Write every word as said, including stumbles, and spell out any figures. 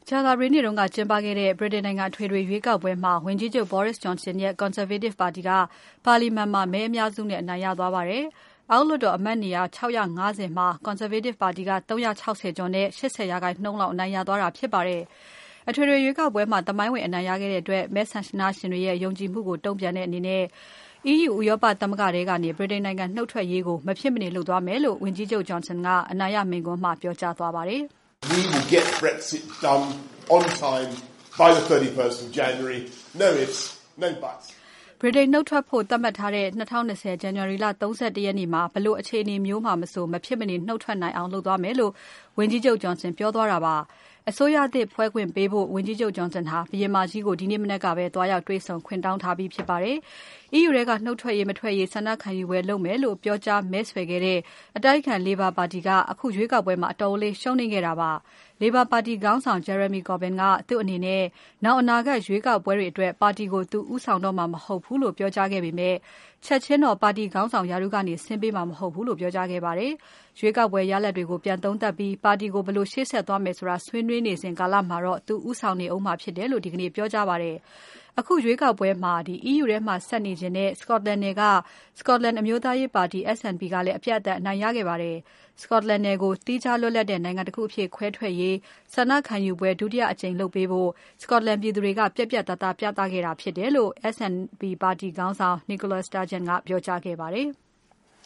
ကြာသပတေးနေ့ကကျင်းပခဲ့တဲ့ ဗြိတိန်နိုင်ငံအထွေထွေရွေးကောက်ပွဲမှာဝန်ကြီးချုပ် Boris Johnson ရဲ့ Conservative ပါတီကပါလီမန်မှာမဲအများစုနဲ့အနိုင်ရသွားပါတယ်။ အောက်လွှတ်တော်အမတ်နေရာ ၆၅၀ မှာ Conservative ပါတီက ၃၆၀ ကျော်နဲ့ ၈၀% လောက်အနိုင်ရသွားတာဖြစ်ပါတယ်။ အထွေထွေရွေးကောက်ပွဲမှာသမိုင်းဝင်အနိုင်ရခဲ့တဲ့အတွက် မဲဆန္ဒရှင်တွေရဲ့ယုံကြည်မှုကိုတုံ့ပြန်တဲ့အနေနဲ့ E. U ဥရောပသမဂ္ဂထဲကနေ ဗြိတိန်နိုင်ငံနုတ်ထွက်ရေးကိုမဖြစ်မနေလုပ်သွားမယ်လို့ ဝန်ကြီးချုပ် Johnson ကအနိုင်ရမိန့်ခွန်းမှာပြောကြားသွားပါတယ်။ We will get Brexit done on time by the thirty-first of January. No ifs, no buts. ဗြိတိန်နုတ်ထွက်ဖို့သတ်မှတ်ထားတဲ့၂၀၂၀ ဇန်နဝါရီလ ၃၁ ရက်နေ့မှာဘယ်လိုအခြေအနေမျိုးမှာမဆိုမဖြစ်မနေနုတ်ထွက်နိုင်အောင်လုပ်သွားမယ်လို့ ဝန်ကြီးချုပ် Johnson ပြောသွားတာပါ။ အစိုးရသစ်ဖွဲ့ခွင့်ပေးဖို့ ဝန်ကြီးချုပ် Johnson ဟာဘုရင်မကြီးကိုဒီနေ့မနက်ကပဲသွားရောက်တွေ့ဆုံခွင့်တောင်းထားပြီးဖြစ်ပါတယ်။ E. U ထဲကနုတ်ထွက်ရေး မထွက်ရေးဆန္ဒခံယူပွဲလုပ်မယ်လို့ပြောကြားမဲဆွယ်ခဲ့တဲ့အတိုက်အခံ Labour ပါတီကအခုရွေးကောက်ပွဲမှာအတော်လေးရှုံးနိမ့်ခဲ့တာပါ။ Labour ပါတီခေါင်းဆောင် Jeremy Corbyn ကသူ့အနေနဲ့နောင်အနာဂတ်ရွေးကောက်ပွဲတွေအတွက်ပါတီကိုသူဦးဆောင်တော့မှာမဟုတ်ဘူးလို့ပြောကြားခဲ့ပေမဲ့ ချက်ချင်းတော့ပါတီခေါင်းဆောင်ရာထူးကနေဆင်းပေးမှာမဟုတ်ဘူးလို့ပြောကြားခဲ့ပါတယ်။ ရွေးကောက်ပွဲရလဒ်တွေကိုပြန်သုံးသပ်ပြီးပါတီကိုဘယ်လိုရှေ့ဆက်သွားမယ်ဆိုတာဆွေးနွေးနေစဉ်ကာလမှာတော့သူဦးဆောင်နေဦးမှာဖြစ်တယ်လို့ဒီကနေ့ပြောကြားပါတယ်။ အခုရွေးကောက်ပွဲမှာ E. U ထဲမှာဆက်နေချင်တဲ့ Scotland နယ်က Scotland အမျိုးသားရေးပါတီ S N P ကလည်းအပြတ်အသတ်အနိုင်ရခဲ့ပါတယ်။ Scotland နယ်ကိုသီးခြားလွတ်လပ်တဲ့နိုင်ငံတခုအဖြစ်ခွဲထွက်ရေးဆန္ဒခံယူပွဲဒုတိယအကြိမ်လုပ်ပေးဖို့ Scotland ပြည်သူတွေကပြတ်ပြတ်သားသားပြသခဲ့တာဖြစ်တယ်လို့ S N P ပါတီခေါင်းဆောင် Nicola Sturgeon ကပြောကြားခဲ့ပါတယ်။